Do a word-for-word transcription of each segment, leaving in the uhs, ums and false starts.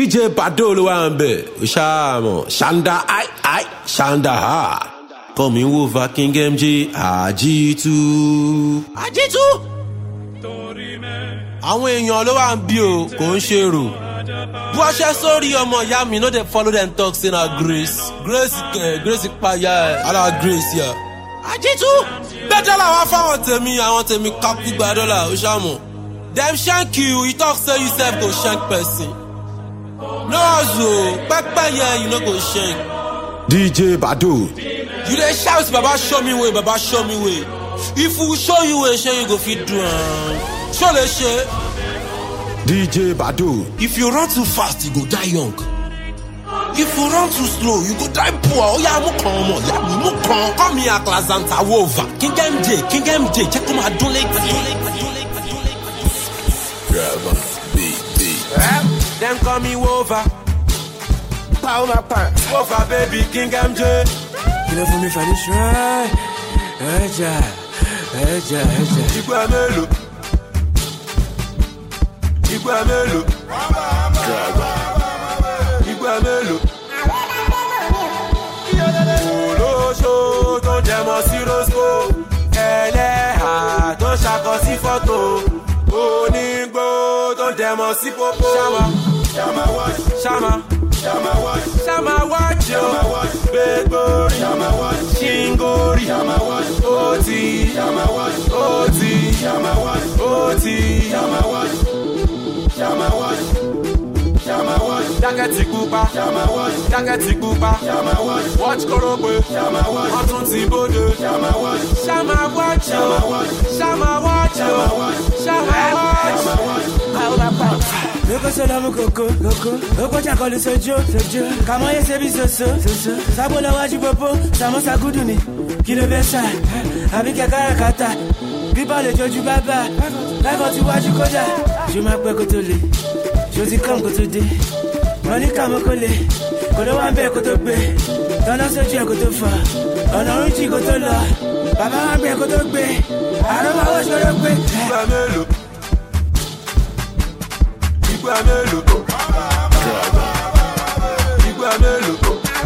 D J Bado ló wà ńbẹ̀, Shamo, Shanda, I, I, Shanda, ha. Coming over King M J, Ajitu. Ajitu? Àwọn èèyàn ló wà ń bí o, kò ń ṣe rò. Bó ṣe sórí ọmọ ìyá mi, no dey follow them talk say na Grace. Grace kẹ̀, Grace paya ẹ̀, ala Grace ya. Ajitu? Bẹ́ẹ̀ làwọn fáwọn tèmi, àwọn tèmi kakú gba dọ́là, ó ṣàmù. Dem shank you, you talk say you sef go shank person. No Azo, pepper yeah, you no go shank. D J Bado. You dey shout, Baba show me way, Baba show me way. If we show you way, show you go fit do am. Show le shey. D J Bado. If you run too fast, you go die young. If you run too slow, you go die poor. Oh yeah, mo kan mo, yeah me mo kan. Come here, Klazanta Wova. King M J, King M J, check come adun like Grabber, beat, beat. Them call me Wova. Power my pants. Wova, baby, King M J. You know for me, for this right. Eja, eja, eja. Igwe melo. Igwe melo. Grabber. Igwe melo. Olosho, ton jẹmọ sí Roscoe. Ẹlẹ́hà, ton ṣakọ sí fọ́tò. Onígbó tó dẹ̀mọ̀ sí pópó. Ṣáma, ṣáma watch, ṣáma, ṣáma watch, ṣáma watch yo. Gbégbórí, ṣáma watch, ṣíngórí, ṣáma watch, ótì, ṣáma watch, ótì, ṣáma watch, ótì, ṣáma watch, ṣáma watch, ṣáma watch. Jákẹ́tì pupa, ṣáma watch, jákẹ́tì pupa, ṣáma watch, watch kórópè, ṣáma watch, ọtún ti bóde, ṣáma watch, ṣáma watch yo, ṣáma watch yo, ṣáma watch. Loko sola mu koko, koko. Loko chakolu sojo, sojo. Kamo ye sebi soso, soso. Sabo la waji popo, samo sa guduni. Kilo besa, abike karakata. Biba le joju baba, lako ti waji koda. Je m'appelle Kotole, je dis comme Kotode. Monica Mokole, Kodo Wambe Kotobe. Tana soju Kotofa, Ona Uchi Kotola. Baba Wambe Kotobe, Aroma Wash Kotobe. Igwe Igwe melo. Igwe melo.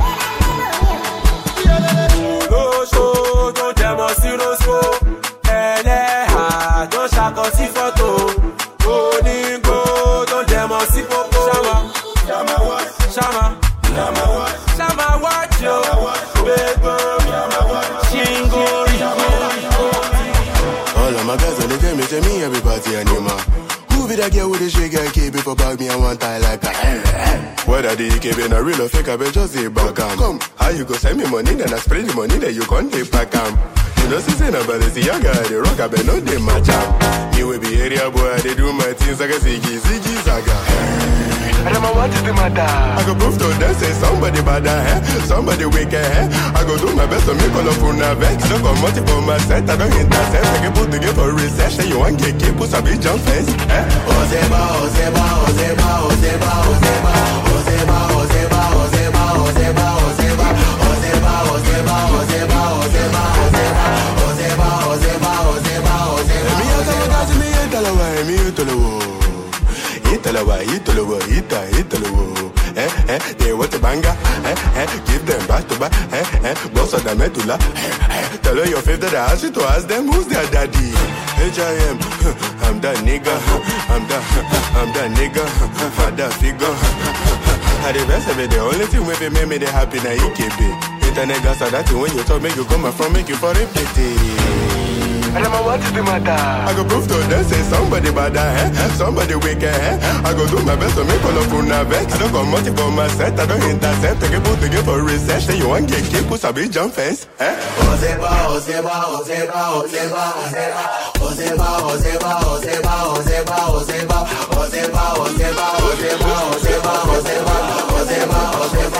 Olóṣó tó jẹmọ sí Roscoe. Ẹlẹ́hà tó ṣakọ sí fọ́tò. Onígbó tó jẹmọ sí pópó. Ṣáma, ṣáma watch, ṣáma, ṣáma watch, ṣáma watch yo. Gbégbórí, ṣíngórí. All of my guys on the game, they tell me everybody animal. Who be that girl with the shake and keep it for bag me and one tie like that? Whether the K B a real or fake, I bet just say back am. Come, how you go send me money, then I spread the money, then you can't take back am. You know, since nobody see young guy, the rock, I bet no they match am. Me will be area boy, they do my things like a ziggy, ziggy, zaga. I don't know what is the matter. I go prove to them, say somebody bad, eh? Somebody wicked, eh? I go do my best to make all of you nervous. I don't come multi for my set, I don't intercept. I can put the game for research, say you want get keep, put a big jump fence, eh? Ozeba, Ozeba, Ozeba, Ozeba, Ozeba, Ozeba, Ozeba, Ozeba, Ozeba, Ozeba, Ozeba, Ozeba, Ozeba, Ozeba, Ozeba, Ozeba, Ozeba, Ozeba. Me a tell you, me a tell you, me a tell you. Italawa, Italawa, Ita, Italawa. Eh, eh, they want a banger. Eh, eh, give them back to back. Eh, eh, boss of the medulla. Eh, eh, tell her your favorite. I ask you to ask them who's their daddy. H I M, I'm that nigga. I'm that, I'm that nigga. I'm that figure. I the best of it. The only thing with me make me the happy na E K B. Internet gas are that thing when you talk, make you come from, make you for a pity. I don't know what is the matter. I go prove to them, say somebody bad, eh? Somebody wicked, eh? I go do my best to make all of you nervous. I don't come multi for my set, I don't intercept. I can put the game for research. Say you want get keep, put a big jump fence, eh? Ozeba, Ozeba, Ozeba, Ozeba, Ozeba, Ozeba, Ozeba, Ozeba, Ozeba, Ozeba, Ozeba, Ozeba, Ozeba, Ozeba, Ozeba, Ozeba, Ozeba.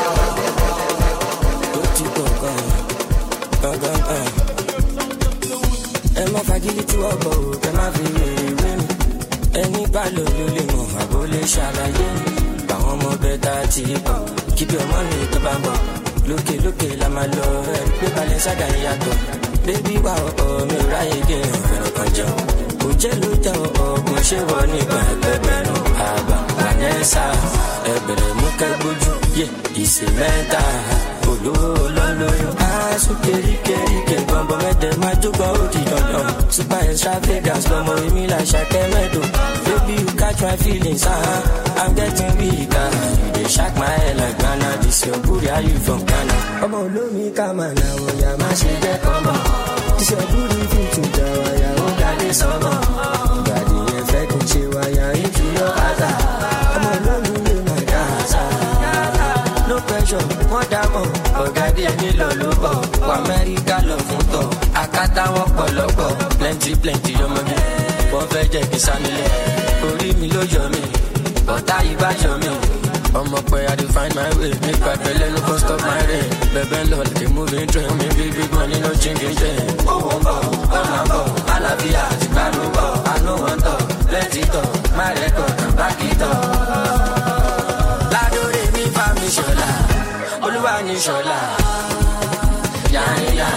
Ẹ má fagilé tí wọ́n gbọ́ ò kẹ́ má fi èrè mi. Ẹni bá lò ló lè mọ̀ àbó lè ṣàlàyé. Báwọn ọmọ bẹ́ẹ̀ tá a ti pọ̀. Kíbi ọmọ mi tó bá ń bọ̀. Lókè lókè la máa lọ ẹ̀ pé balẹ̀ ṣága ìyàtọ̀. Bébí wà ọ̀ọ́ mi ò ráyè gé ọ̀fẹ́ràn kan jẹun. Kò jẹ́ ló jẹ́ ọ̀ọ́ kò ṣe wọ nígbà ẹgbẹ̀rún àgbà. Vanessa, ebere muke buju, yeah, isi meta. Olo, lolo, yo, ah, so keri, keri, keri, bumbo, mede, majuba, odi, don, super extravagance, no more me like Shake Medo. Baby, you catch my feelings, uh-huh, I'm getting weaker. You dey shock my head like Ghana, this your booty, are you from Ghana? Come on, love me, come on, now, oh, yeah, my shit, yeah, come on. This your booty, fit to Jawa, yeah, oh, got this summer. Body, effect, and she, why, yeah, into your other. Come on, love me, you, my dancer. No pressure, what I'm on. Ogadi eni lolubo, wa America lo funto. Akata won polopo, plenty plenty yo mo mi. Won fe je ki sanile, ori mi lo yo mi. But I ba yo mi. Omo pe I dey find my way, make my belle no go stop my rain. Bebe lo dey moving train, me big big money no changing chain. Oh oh oh, oh oh, Alabia, Tibarubo, I no want to, plenty to, my record, back it up. La do re mi fa mi shola. Oluwa ni shola, ya ya.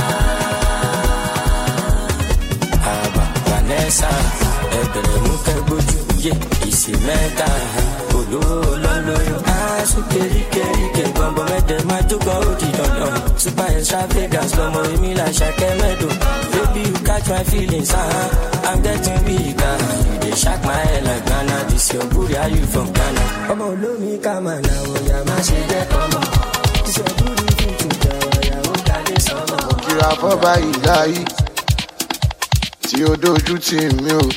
Aba Vanessa, ebere muke buju, yeah, isi meta. Olo lolo yo, ah, so keri keri keri, bumbo mede majuba odi don don. Super extravagance, no more me like Shake Medo. Baby, you catch my feelings, uh-huh, I'm getting weaker. You dey shock my head like Ghana, this your booty, are you from Ghana? Come on, love me, come on, now, oh, yeah, my shit, yeah, come on. Kira fọ́ba ìláyí tí ó dojú tì mí o,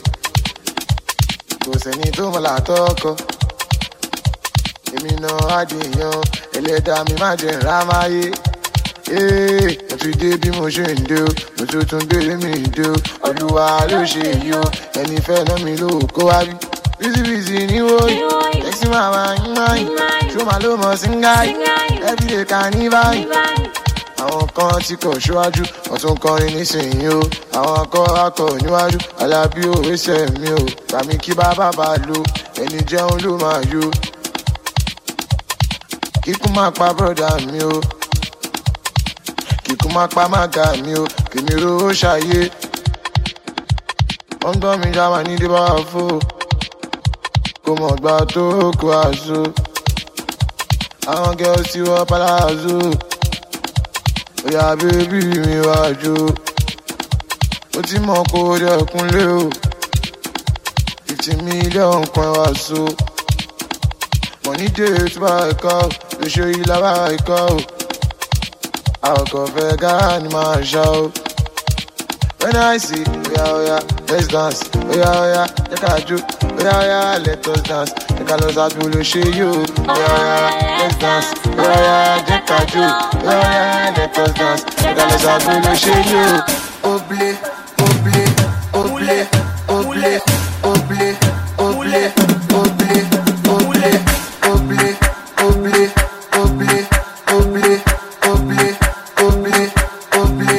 kò sẹ́ni tó mọ̀ látọ́kọ. Èmi náà àdìyàn ẹlẹ́dàá mi má jẹ́ rámáyé. Mo ti dé bí mo ṣe ń dé o, mo tún tún gbé mi dé o. Olúwa ló ṣe èyí o, ẹni fẹ́ náà mi ló kó wá bí. Bísíbísí ní wòye, ẹ̀sìn màmá yín máa yín, ṣó máa ló mọ̀ sí ń gáyì, everyday kan ní báyìí. Àwọn kan tí kò ṣíwájú, wọ́n tún kọrin nísìnyí o. Àwọn akọ akọ níwájú, Alábí òwe sẹ̀ mi o. Tàmí kí bàbá bá lo, ẹni jẹun ló máa yó. Kíkú máa pa bọ́dà mi o, kíkú máa pa mága mi o. Kèmí rówó ṣayé, wọ́n gbọ́ mi jáma ní dé bá wà fò. Kò mọ̀ gbà tó kó àṣọ, àwọn girls tí wọ́n palazzo. Oya baby mi wá jó, ó ti mọ̀ kó dẹ̀kúnlé o. Fifty million kan wá so, money dey tó bá ẹ̀ka o, lóṣù yìí lábá ẹ̀ka o. Àwọn kan fẹ́ gáà ni máa ṣá o. When I see, oya oya, let's dance. Oya oya, jẹ́ ká jó. Oya oya, let us dance. Jẹ́ ká lọ sábì olóṣè yìí o. Oya oya, let's dance. Oya oya, jẹ́ ká jó. Oya oya, let us dance. Jẹ́ ká lọ sábì olóṣè yìí o. Oblé, oblé, oblé, oblé, oblé, oblé, oblé, oblé, oblé, oblé, oblé, oblé, oblé, oblé, oblé.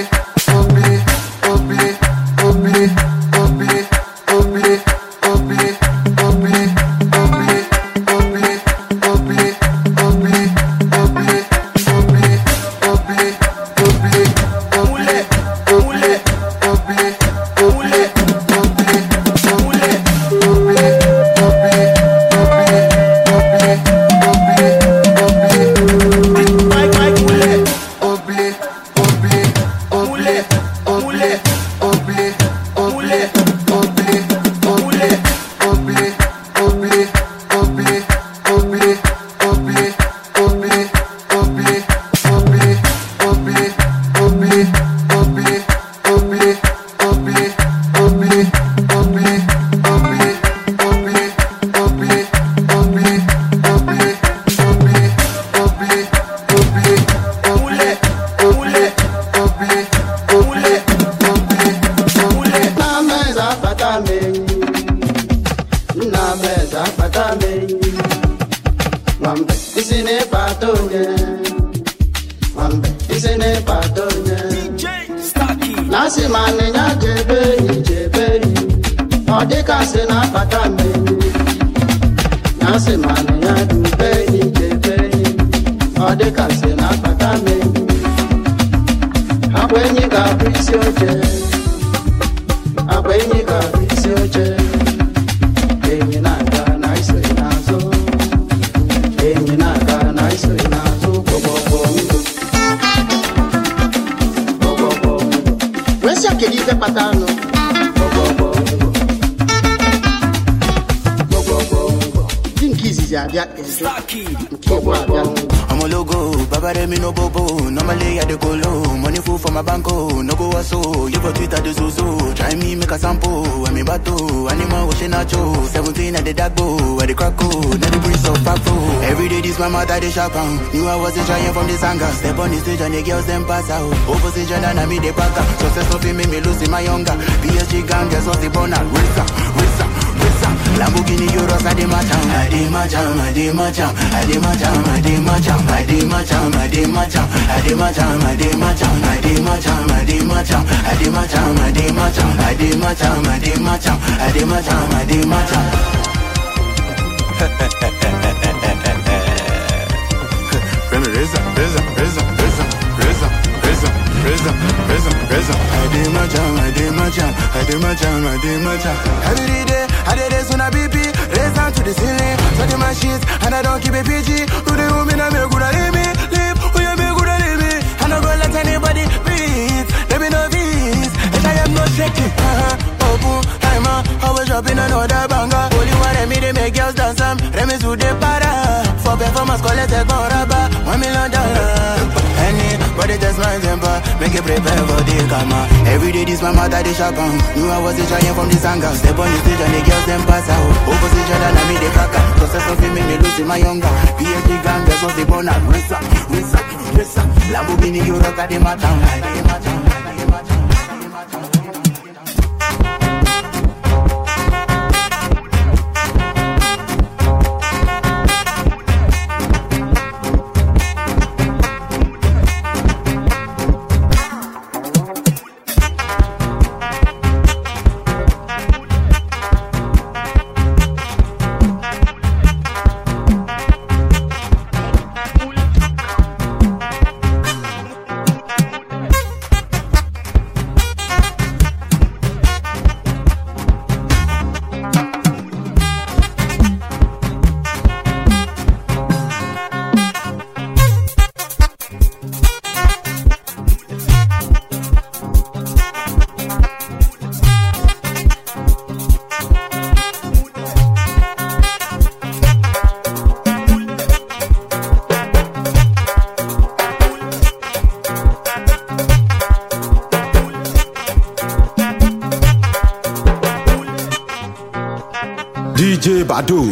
Abwenyi ka bisio che, enyi na ga na iso na. I'm a logo, Baba de me no bobo. Normally I dey go low, money full for my banko. No go so, you for Twitter the so try me make a sample. When me bato, animal washing nacho. Seventeen at the dagbo, at the crack code, at the breeze of Paco. Every day this my mother they sharp on. Knew I wasn't trying from the sanga. Step on the stage and the girls them pass out. Opposition and I me the packer. Success of me me losing my younger. P S G gang, guess what's the bonus? Risa, Risa, Risa. Lamborghini Euros, I did my jam, I did my jam, I did my jam, I did my jam, I did my jam, I did my jam, I did my jam, I did my jam, I did my jam, I did my jam, I did my jam, I did my jam, I did my jam, I did my jam, I did my jam, I did my jam, I did my jam. Reza, Reza, Reza, Reza, Reza, Reza, Reza, Reza, Reza. I did my jam, I did my jam, I did my jam, I did my jam. Every day, I did this on a B P, raise down to the ceiling, study my sheets, and I don't keep it P G. Do the room in a me good at me, live, who you me good at me. I don't go let anybody breathe, let me know this, and I am not shaking. Uh-huh, oh boom, I'm a, always dropping another banger. Only one of me, they make girls dance, um, let me to the para. For performance, call it a rubber, one million dollars. Anybody test my temper, make it prepare for the karma. Every day this my mother they sharp on. Knew I wasn't trying from the sanga. Step on the stage and the girls them pass out. Opposition and I made the cracker. Success of me make me losing my younger. P S G gang, guess what's the bonus? Risa, Risa, Risa. Lamborghini Euros, I did my town, I did my town, I did my town. D J Badu.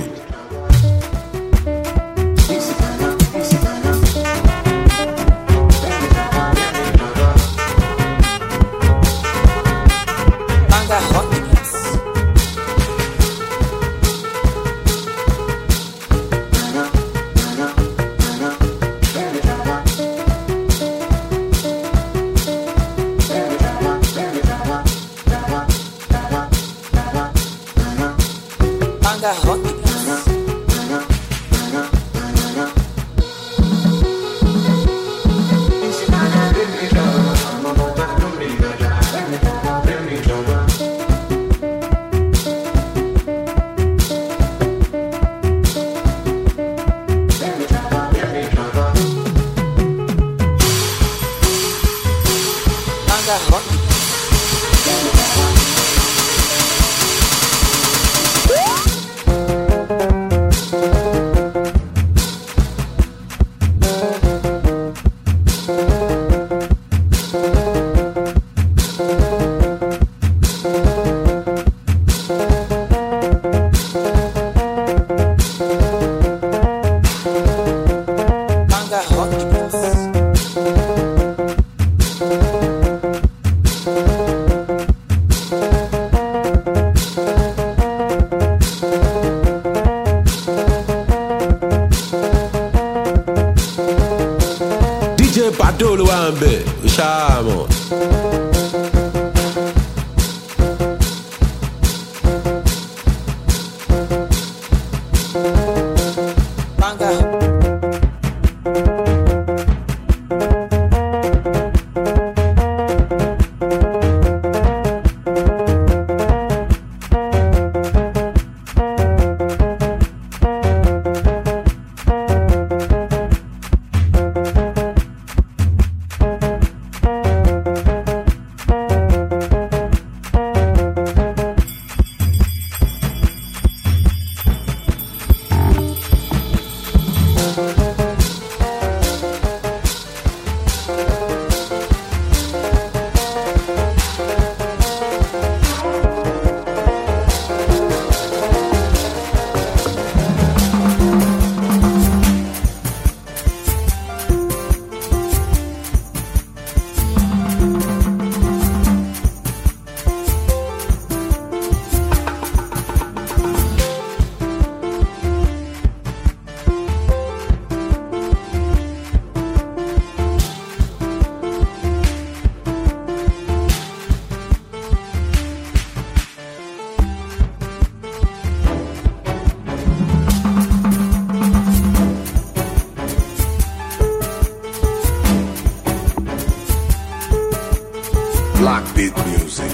Badu wa nbe, Shamo. Black Beat Music.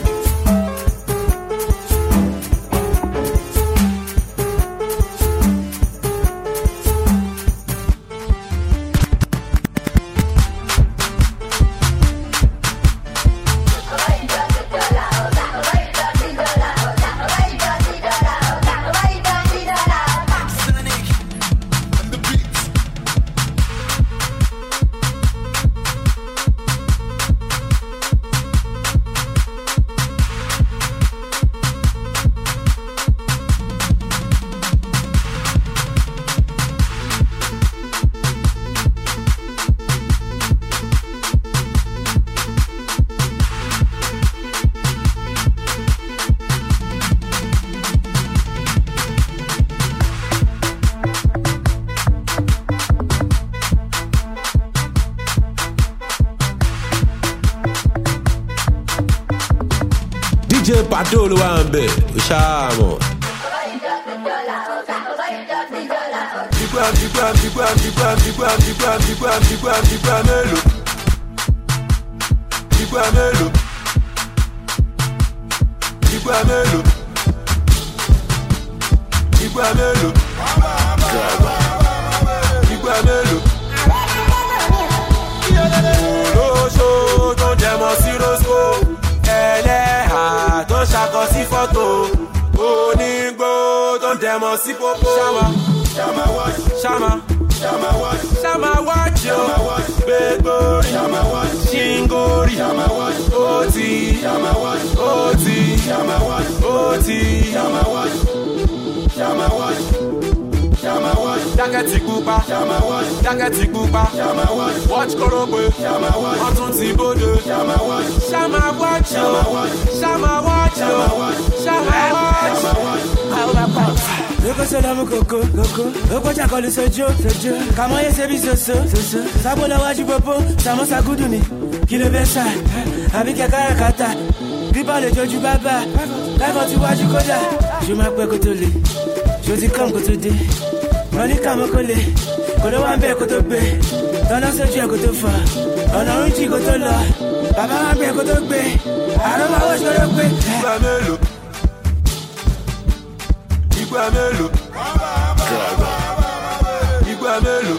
D J Bado ló wà ń bẹ̀ ó ṣáàmọ̀. Dìgbà dìgbà dìgbà dìgbà dìgbà dìgbà dìgbà dìgbà dìgbà mélòó? Dìgbà mélòó? Dìgbà mélòó? Dìgbà mélòó? Dìgbà mélòó? Olóṣó tó dẹ̀mọ̀ sí Rosco. Ẹlẹ́hà tó ṣàkọ sí fọ́tò. Onígbó tó dẹ̀mọ̀ sí pópó. Ṣáma Ṣáma Ṣáma Ṣáma wájú o. Gbégbórí Ṣíngórí. Oti Oti Oti Jákẹ́tì pupa, jákẹ́tì pupa, watch kórópè, wọ́n tún ti bóde. Ṣáma watch o, Ṣáma watch o, Ṣáma watch. Loko solamu koko, koko. Loko chakoli sojo, sojo. Kamoye sebi soso, soso. Sabo la waji popo, samosa guduni. Kilo besa, abike karakata. Biba le joju baba, life ti waji koda. Je m'appelle Kotole, je dis comme Kotode. Money kamo kole, kolo wambe kotobe. Tana soju kotofa, Ọlọ́run ji kotola. Baba wambe kotogbe, aro ma wo shorogbe. Igba mélòó? Igba mélòó? Igba mélòó?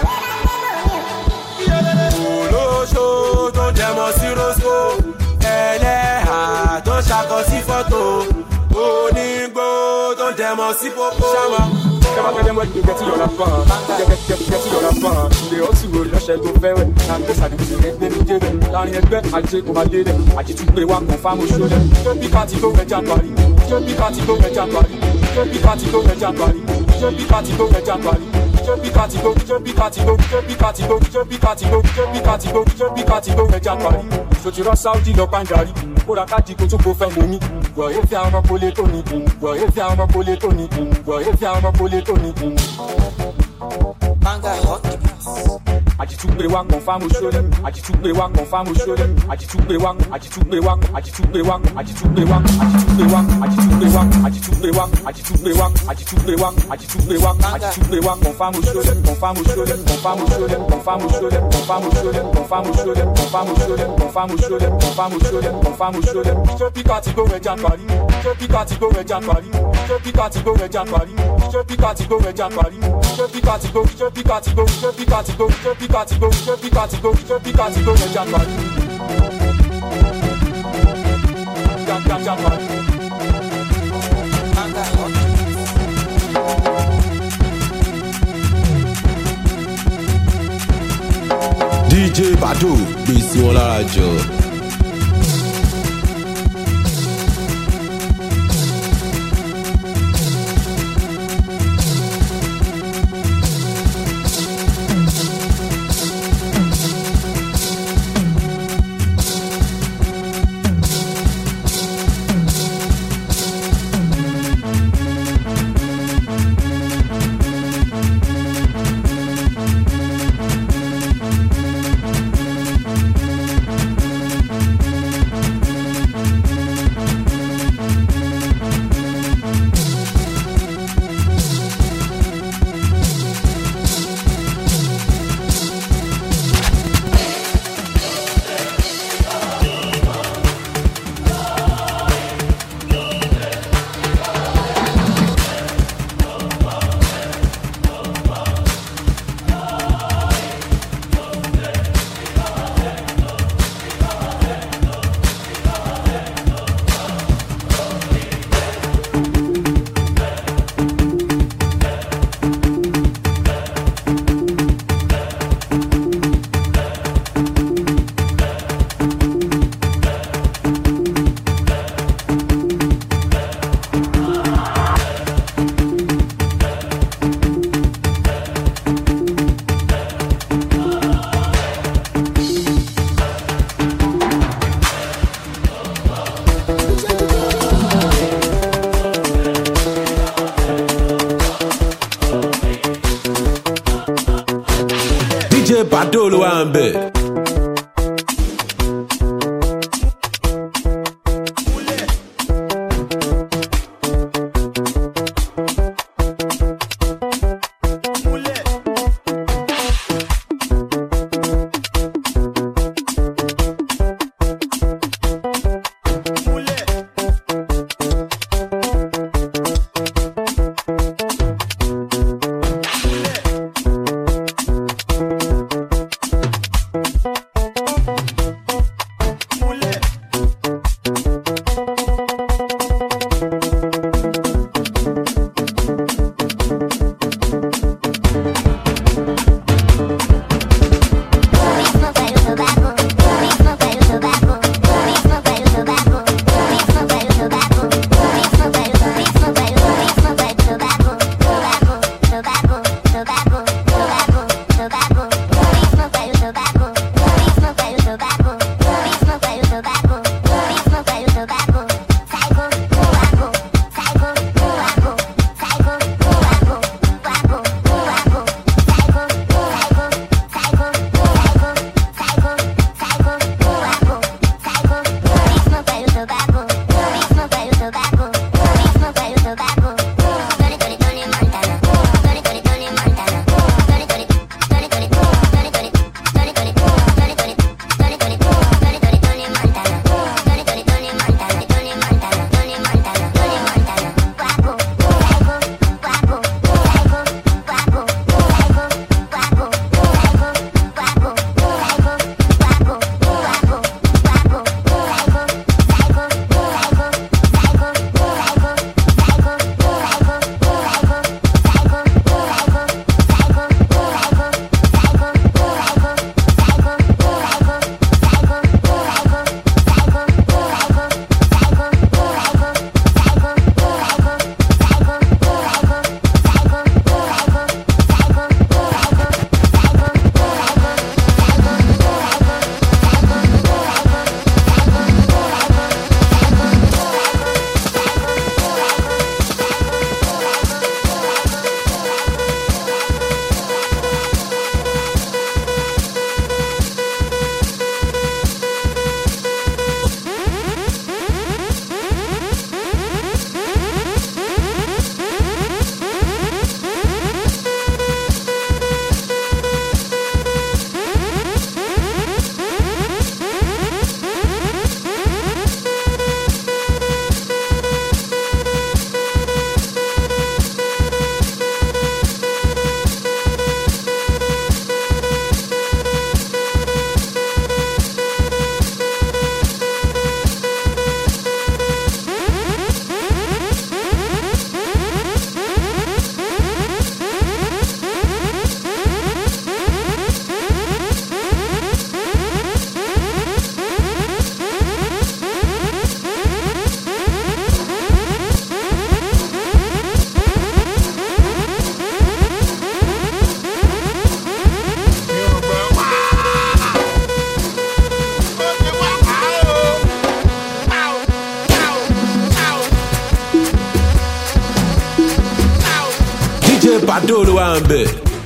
Olóṣó tó dẹ̀mọ̀ sí Rosco. Ẹlẹ́hà tó ṣàkọ sí fọ́tò. Onígbó tó dẹ̀mọ̀ sí pópó. Ṣáma. Come on, them what you get to your lapin. Get get get get to your lapin. They also will not share go fair. And this are the things they do. Down here, bet I take my lady. I just took the one confirm show them. Just be party go with January. Just be party go with January. Just be party go with January. Just be party go with January. Just be party go. Just be party go. Just be party go. Just be party go. Just be party go. Just be party go with January. So you rush Saudi no Banjari. Kódà kájí kó tún kó fẹ́ mọ́ ní. Wọ̀ ẹ́ fi àwọn ọmọ kólé tó ní. Wọ̀ ẹ́ fi àwọn ọmọ kólé tó ní. Wọ̀ ẹ́ fi àwọn ọmọ kólé tó ní. Ajitugbe wa confirm show them. Ajitugbe wa confirm show them. Ajitugbe wa, ajitugbe wa, ajitugbe wa, ajitugbe wa, ajitugbe wa, ajitugbe wa, ajitugbe wa, ajitugbe wa, ajitugbe wa, ajitugbe wa, ajitugbe wa confirm show them. Confirm show them. Confirm show them. Confirm show them. Confirm show them. Confirm show them. Confirm show them. Confirm show them. Confirm show them. Confirm show them. Just pick out go with January. Just pick out go with January. Just pick out go with January. Just pick out go with January. Just pick out go. Just pick out go. Just pick out go. Just pick out go. Just pick out go. Just pick out go with January. January. D J Bado gbé sí wọn lára jọ. D J Bado ló wà ń bẹ̀. D J Bado ló wà ń bẹ̀.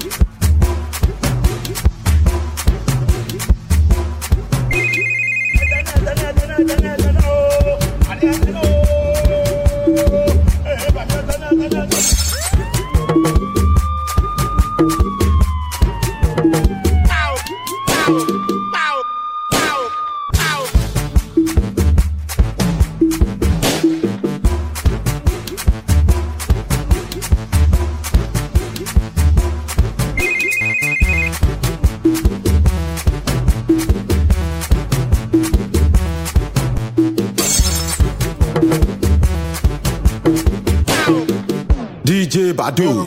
D J Bado.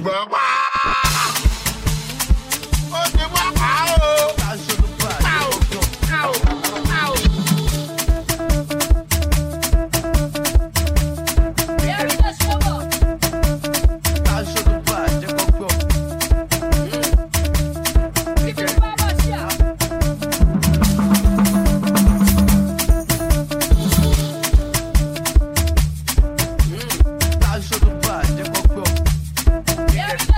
Yeah.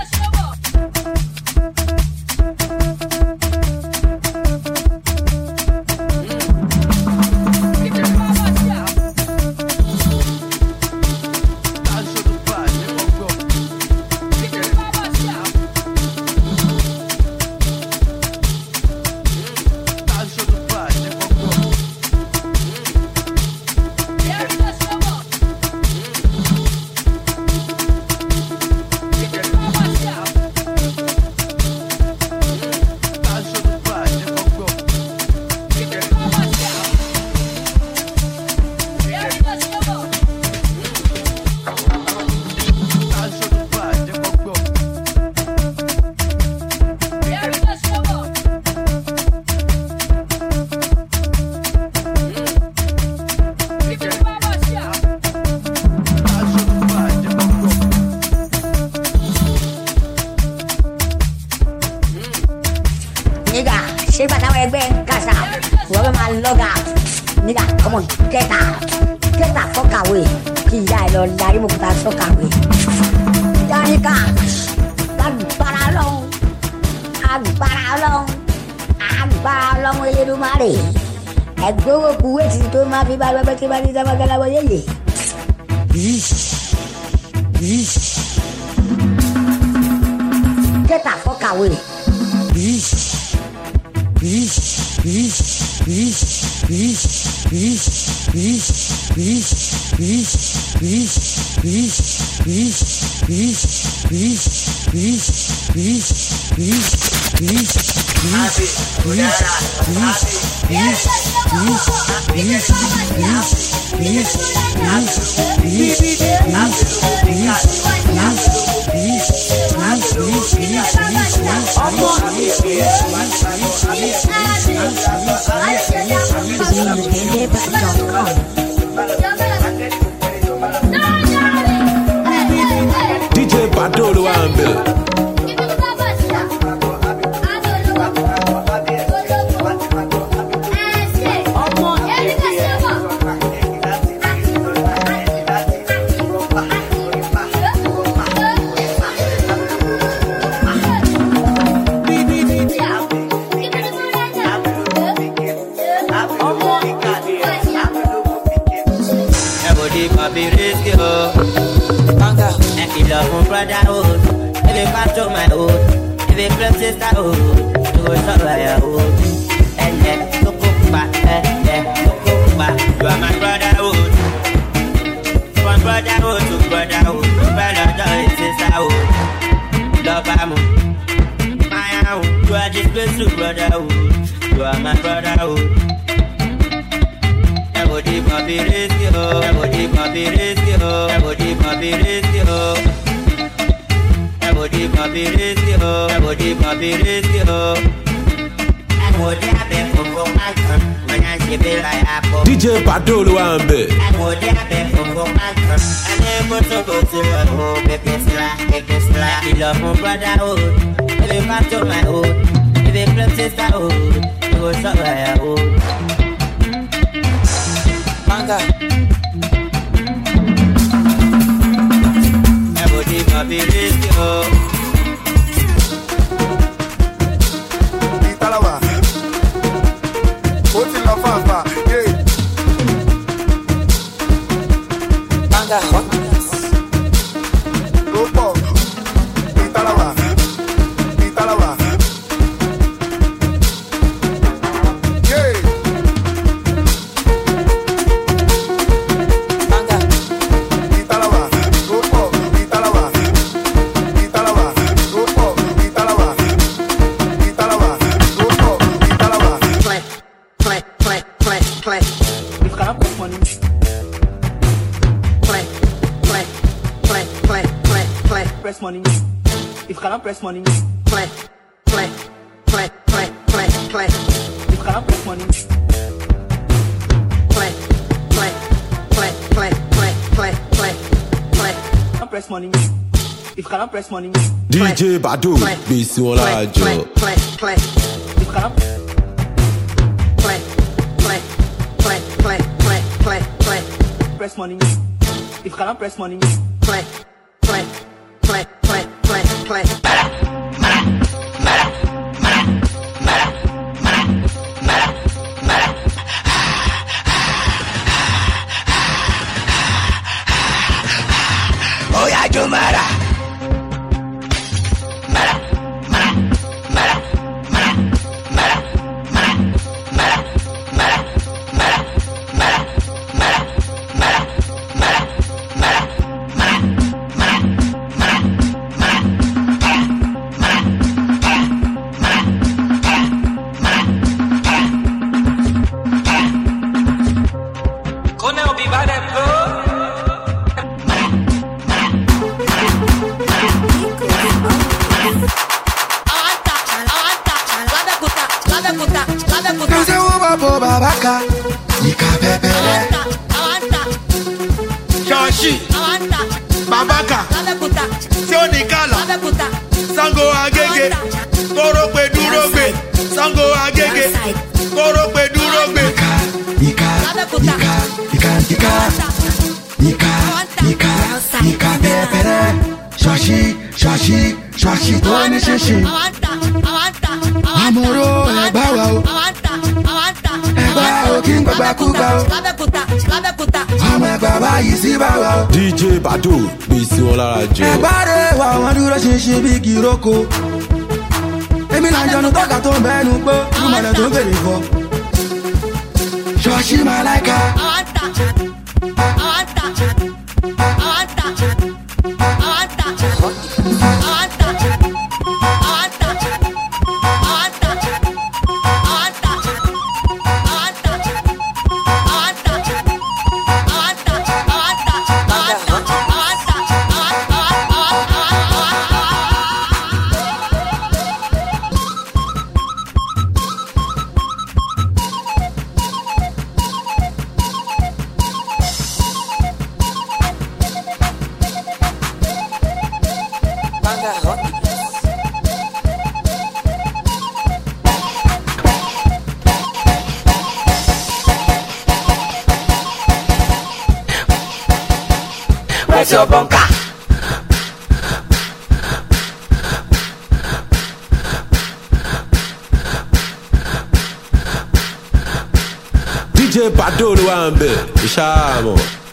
nigga. Shake that way, bang, casa. Whoever my log out, nigga. Come on, get out, get the fuck away. Kiya, Lord, Daddy, move that fuck away. Johnny Cash, agbára long, agbára long, agbára long, we little money. Ẹgbẹ́ wo kúwé tí tó máa fi bá lọ́pẹ́ tí bá ní sábà gẹ́lá wọ́n yéye. Get the fuck away. D J Bado ló wà ń bẹ̀. Brotherhood, if you come to my hood, if you claim sisterhood, you go survive your hood. And then, look up back, eh, eh, look up back. You are my brotherhood. From brotherhood to brotherhood, brother is sisterhood. Love I'm my own. You are disgraced to brotherhood. You are my brotherhood. Everybody puppy risk you, everybody puppy risk you, everybody puppy risk you. Everybody puppy risk you, everybody puppy risk you. Everybody happy for for my son, when I see be like apple. D J Bado ló wà ń bẹ̀. Everybody happy for for my son, and then go to go to your home, baby slack, baby slack. You love my brotherhood, if you come to my hood, if you claim sisterhood, you go survive your hood. Manga. Everybody puppy risk you. Italawa. What's in the fanfa? Yeah. Manga. Ropo. Italawa. Italawa. Yeah. Manga. Italawa. Ropo. Italawa. Italawa. Ropo. Italawa. Italawa. Ropo. Italawa. Play, play, play, play, play, If can I put money? play, play, play, play, play, play, Press money. If can I press money? play, play, play, play, play, play, If can I press money? play, play, play, play, play, play, play, play. Can I press money? If can I press money? D J Bado gbèsè wọn Play, láàjọ. play, play, play, If can I play, play, play, play, play, play, play, press money? If can I press money? play, play, play, play, play, play. Oya Jumara. Kone obi bade pro. Cause you over for Babaka. Nika Pepele. Shashi. Babaka. Sionikala. Sango Agege. Torokwe Durogbe. Sango Agege, Korope Durobe. Ika, Ika, Ika, Ika, Ika, Ika, Ika, Pepere. Shashi, Shashi, Shashi, Tony Shashi. Amoro, Ebawa, Ebawa, King Babakuba. Àwọn bàbá yìí sí bàbá. D J Bado bí sí wọn lára jẹ. Ẹ bá rẹ̀ wá wọn dúró ṣinṣin bí kìrókò. Èmi là ń jẹun tọ́ka tó ń bẹ́nu gbó. Ìmọ̀lẹ̀ tó ń bèrè fọ. Ṣọ́ọ̀ṣì máa láìka. Where's your bunker? D J Bado ló wà ń bẹ̀ ìṣàmọ̀.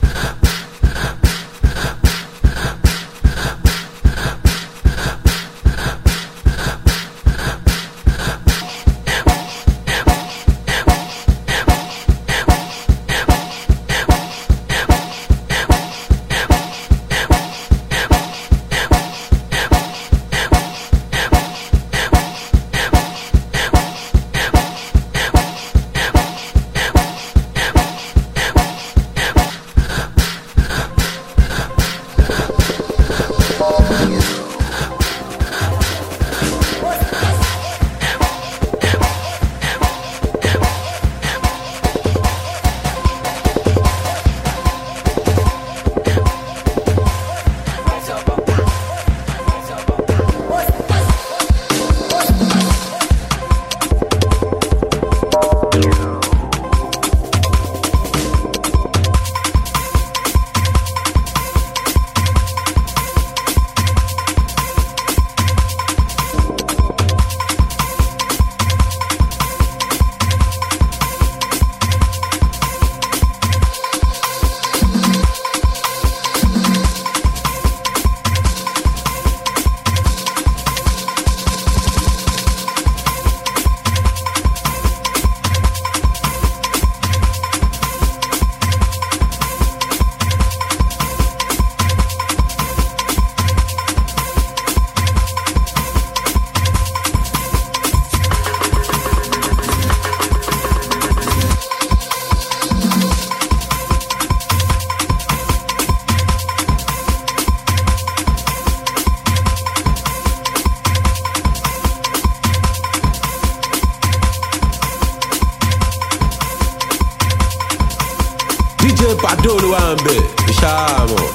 D J Bado ló wà ń bẹ̀ ìṣàmọ̀.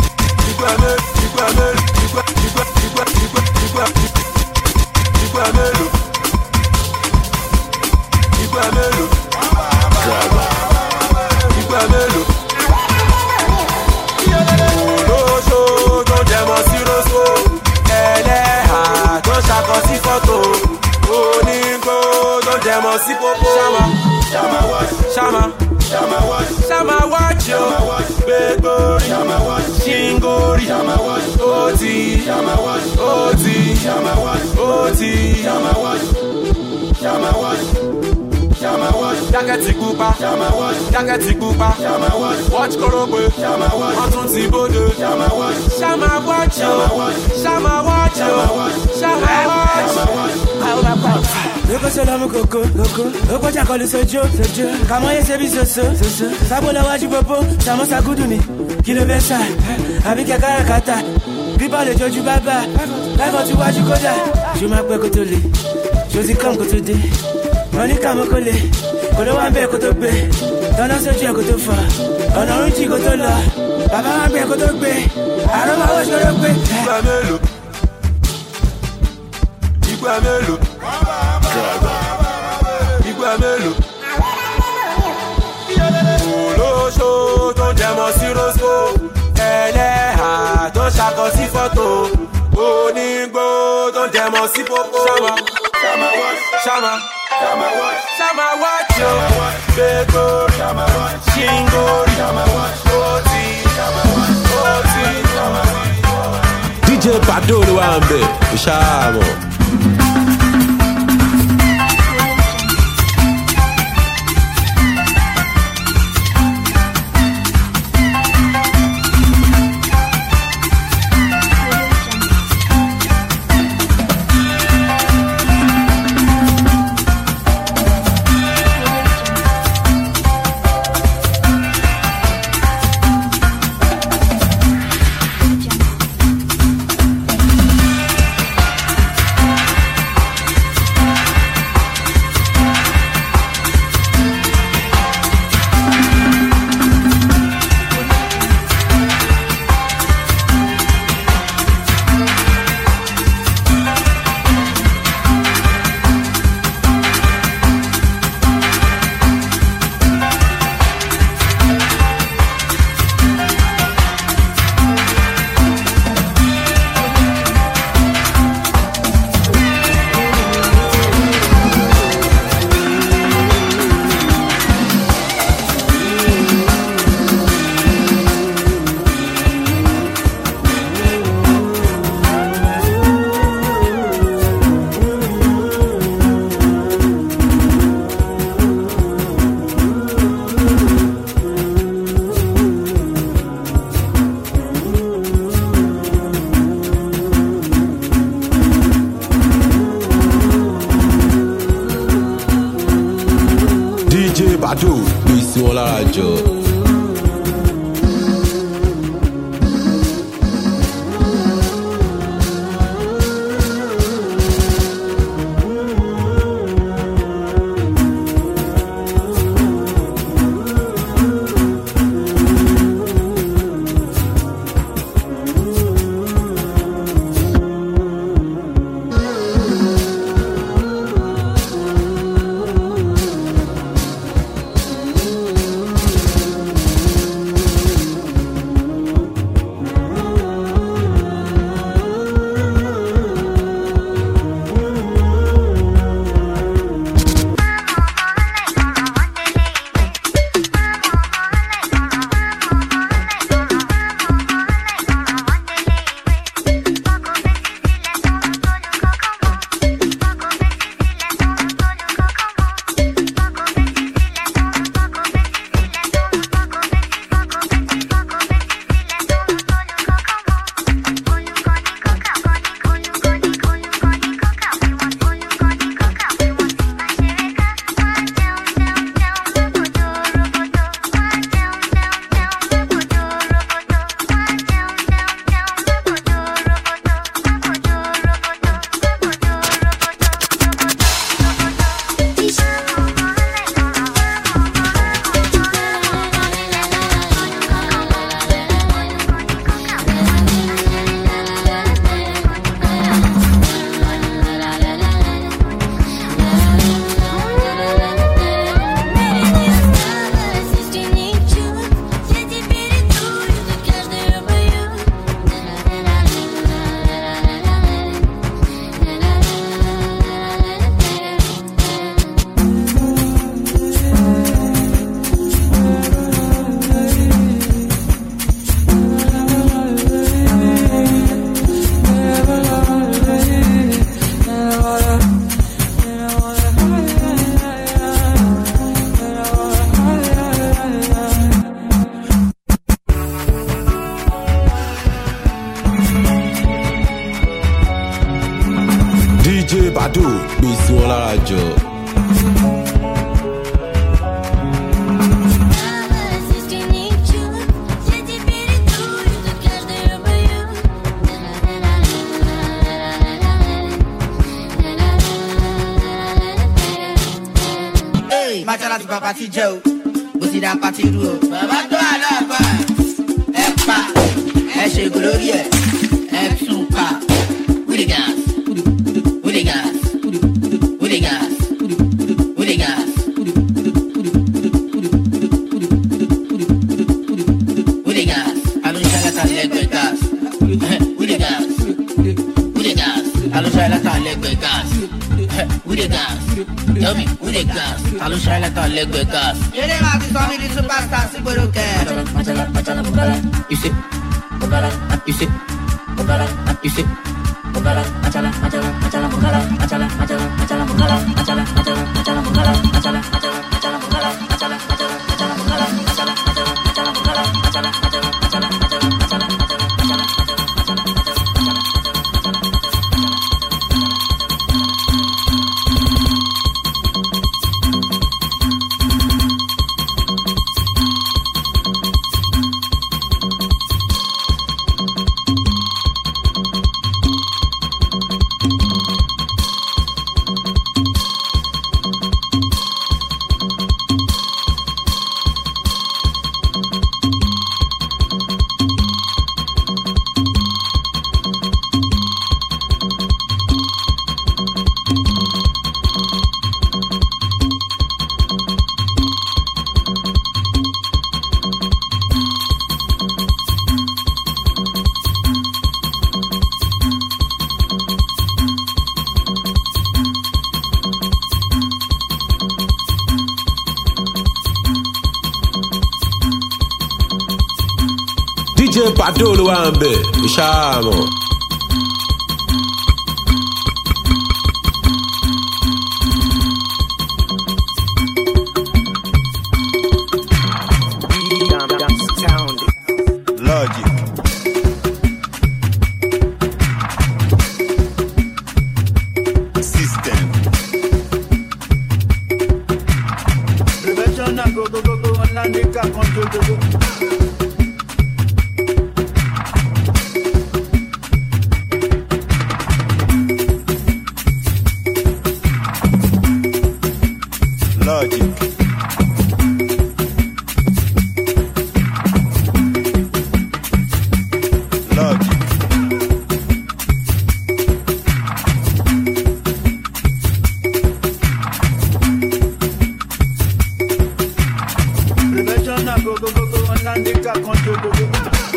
Ìgbà mélòó, ìgbà mélòó, ìgbà ìgbà ìgbà ìgbà ìgbà ìgbà mélòó, ìgbà mélòó, ìgbà mélòó. Olóṣó tó jẹmọ́ sí roṣó, ẹlẹ́hà tó ṣakọ sí fọ́tò, onígbó tó jẹmọ́ sí pópó. Ṣáma, ṣáma wọ́ọ̀ṣì, ṣáma. Shama watch, Shama watch yo, Bedbury, Shama watch, Shingori, Shama watch, Oti, Shama watch, Oti, Shama watch, Oti, Shama watch, Shama watch, Shama watch, Jaketi Kupa, Shama watch, Jaketi Kupa, Shama watch, watch Korope, Shama watch, Atunti Bode, Shama watch, Shama watch yo, Shama watch yo, Shama watch, Shama watch. Loco solo mo coco, loco. Loco cha kolu sojo, sojo. Kamo ye sebi soso, soso. Sabo la waji popo, samo sa guduni. Kilo besa, abi ke karakata. Biba le joju baba. Life tu waji koda. Je m'appelle Kotole. Josi kam Kotode. Money kamo kole. Kolo wambe kotobe. Tana sojo kotofa. Ona unchi kotola. Baba wambe kotobe. Aroma wo shorobe. Ìgbà mélòó, ìgbà mélòó. sí popo. Shama, Shama watch, Shama, Shama watch, Shama watch yo. Begori, Shama watch, Shingori, Shama watch, Oti, Shama watch, Oti, Shama watch. D J Bado ló wà ń bẹ̀, Shama. Bado gbé sí wọn lára jọ. D J Bado gbé sí wọn lára jọ. Machala ti papa ti jẹ o, bó ti da pati ru o. Bàbá tó àlàbà, ẹ pa, ẹ ṣe gòlórí ẹ, ẹ tún pa. Hooligans, hooligans, hooligans, hooligans, hooligans. Alonso alata lẹgbẹ gas, hooligans, hooligans. Alonso alata lẹgbẹ. Who the gas? Tell me, who the gas? I don't shine like a leg with gas. You the gas is only the superstar, super okay. You see? You see? You see? Bugala, achala, achala, achala, bugala, achala, achala, achala, bugala, achala, achala, achala, bugala, achala, achala, achala, bugala, achala, achala, achala, bugala, achala, achala, achala, bugala, achala, achala, achala, achala, D J Padolo Wambe, Ishamo. Logic. System. Prevention and go go go go and land the car control go go. Logic. Logic. Prevention and go go go go and land the car control go go.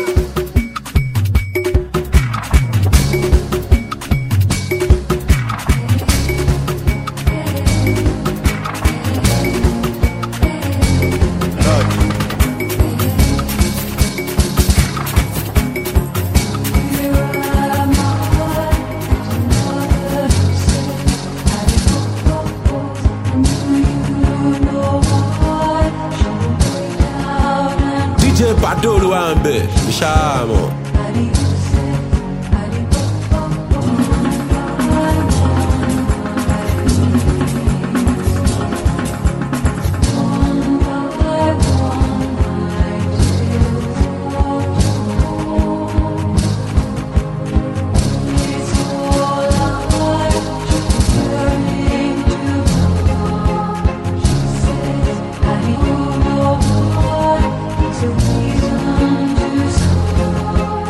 D J Padolo Wambe, Ishamo. It's a reason to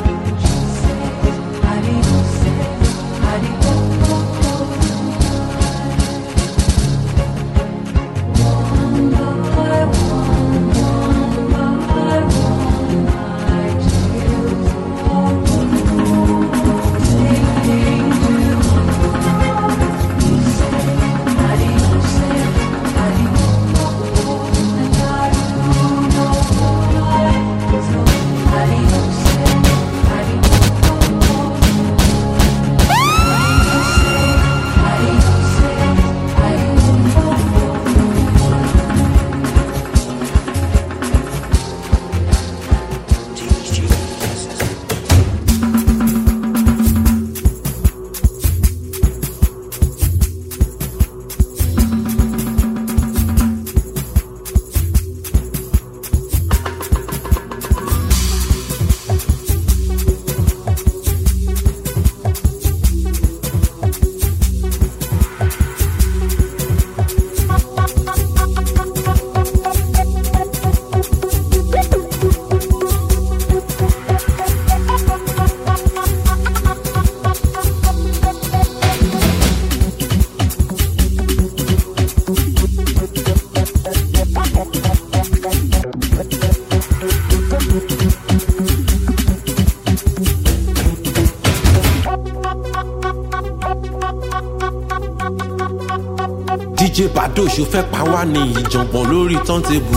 D J Bado ṣó fẹ́ pa wá ní ìjọ̀gbọ̀n lórí turntable.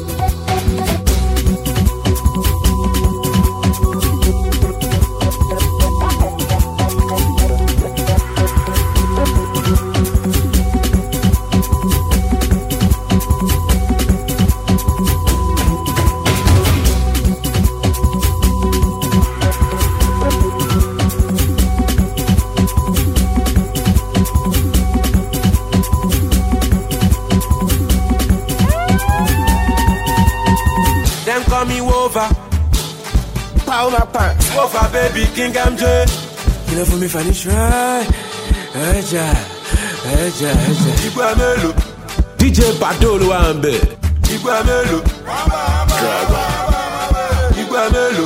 Call me Wova, Power my pants. Wova baby King M J. You know for me funny try. Eja, eja, eja. Igwe melo. D J Bado ló wà ńbẹ̀. Igwe melo. Igwe melo.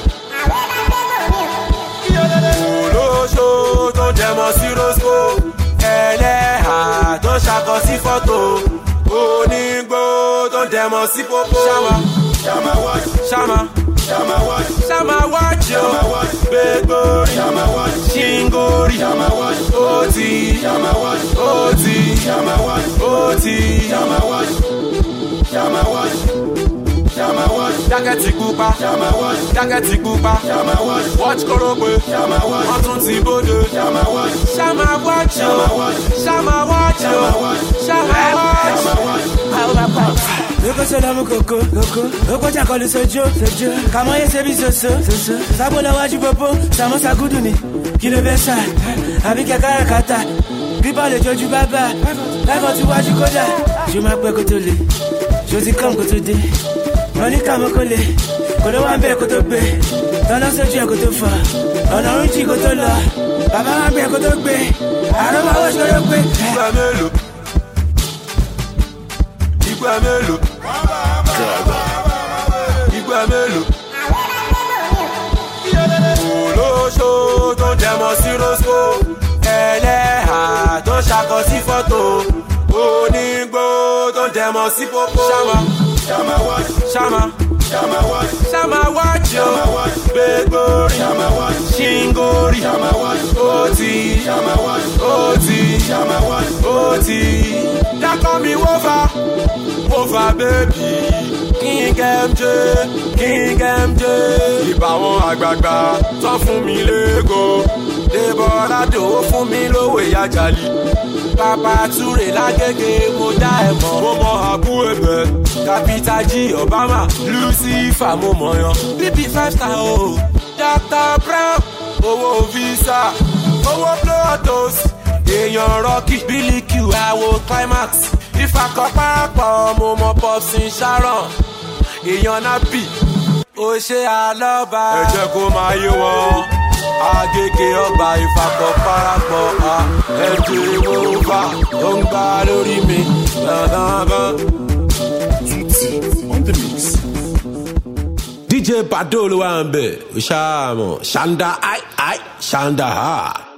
Olóṣó tó jẹmọ́ sí Rosco. Ẹlẹ́hà tó ṣàkọ sí fọ́tò. Onígbó tó jẹmọ́ sí Popo. Ṣáma. Shama watch, Shama, Shama watch, Shama watch yo, Begori, Shama watch, Shingori, Shama watch, Oti, Shama watch, Oti, Shama watch, Oti, Shama watch, Shama watch, Shama watch, Jaketi Kupa, Shama watch, Jaketi Kupa, Shama watch, watch Korokwe, Shama watch, Ọ̀tún ti bode, Shama watch, Shama watch yo, Shama watch yo, Shama watch, Power my pants. Look so damn coco, coco. Look what I call it sojo, sojo. Come on, yes, baby, so so, so so. Sabola waji popo, samosa guduni. Kilo besa, abike karakata. People le joju baba. Life on ti waji koda. Je m'appelle Kotole. Josi comme Kotode. Money kama kole. Kolo wambe kotobe. Tana soju kotofa. Ona unji kotola. Baba wambe kotobe. Aroma wash kotobe. Igwe melo. Igwe melo. Igwe melo. Olóṣó tó jẹmọ́ sí Rosco. Ẹlẹ́hà tó ṣàkọ sí fọ́tò. Onígbó tó jẹmọ́ sí Popo. Ṣáma. Ṣáma watch. Ṣáma. Ṣáma watch. Ṣáma watch yo. Begori. Ṣáma watch. Shingori. Ṣáma watch. Oti. Ṣáma watch. Oti. Ṣáma watch. Oti. They call me Wova, Wova baby, King M J, King M J. Ìbá wọn àgbààgbà tán fún mi lẹ́gọ̀. Débọ̀lá dòwó fún mi lówó ìyájàlì. Papa Ture lágége mo dá ẹ̀ mọ̀. Mo mọ àbú ẹ̀bẹ̀. Capital G Obama, Lucifer mo mọ̀ yan. B B five star o, Doctor Brown, owó visa, owó Plotos. Èèyàn Rocky, Billy Q, àwo Climax. Ìfàkọ̀pápọ̀ mo mọ Popsin Sharon. Èèyàn Nabi, ó ṣe àlọ́ba. Ẹ jẹ́ kó máa yé wọn. Agége ọgbà ìfàkọ̀pápọ̀ à ẹ̀jẹ̀ ìwòfà ó ń gbá lórí mi. D J Bado ló wà ńbẹ̀. Ṣáàmọ̀, Ṣanda, ai, ai, Ṣanda ha.